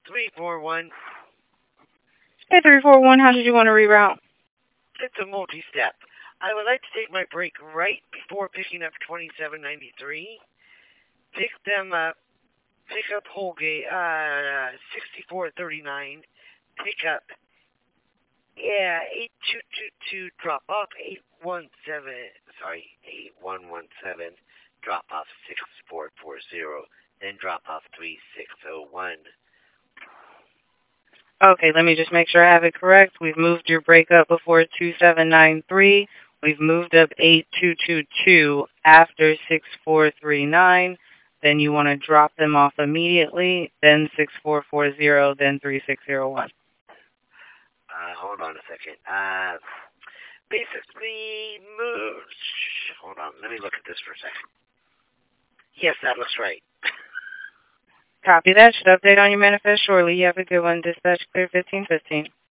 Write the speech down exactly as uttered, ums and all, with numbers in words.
three four one. Hey, three four one, how did you want to reroute? It's a multi-step. I would like to take my break right before picking up twenty-seven ninety-three. Pick them up. Pick up Holgate, uh, sixty-four thirty-nine. Pick up, yeah, eight two two two. Drop off eight one seven. Sorry, eight one one seven. Drop off six four four zero. Then drop off three six zero one. Okay, let me just make sure I have it correct. We've moved your break up before two seven nine three. We've moved up eight two two two after six four three nine. Then you want to drop them off immediately. Then six four four zero. Then three six zero one. Uh, hold on a second. Uh, basically, moves. Hold on, let me look at this for a second. Yes, that looks right. Copy that. Should update on your manifest shortly. You have a good one. Dispatch clear fifteen fifteen.